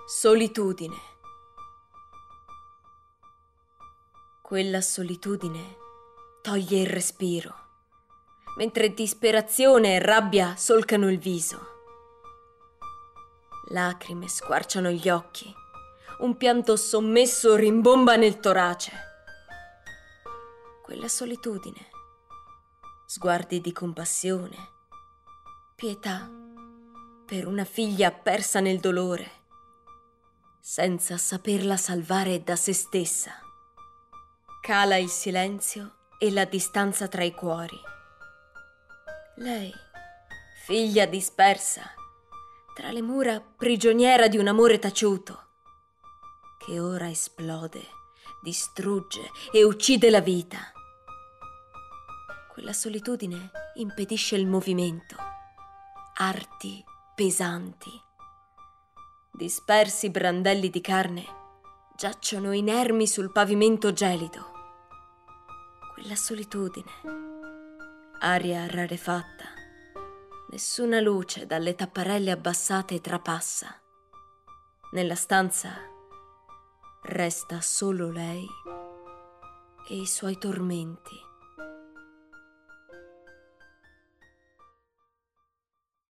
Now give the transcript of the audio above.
Solitudine. Quella solitudine toglie il respiro, mentre disperazione e rabbia solcano il viso. Lacrime squarciano gli occhi, un pianto sommesso rimbomba nel torace. Quella solitudine, sguardi di compassione, pietà per una figlia persa nel dolore, senza saperla salvare da se stessa. Cala il silenzio e la distanza tra i cuori. Lei, figlia dispersa, tra le mura prigioniera di un amore taciuto, che ora esplode, distrugge e uccide la vita. Quella solitudine impedisce il movimento. Arti pesanti. Dispersi brandelli di carne giacciono inermi sul pavimento gelido. Quella solitudine, aria rarefatta, nessuna luce dalle tapparelle abbassate trapassa. Nella stanza resta solo lei e i suoi tormenti.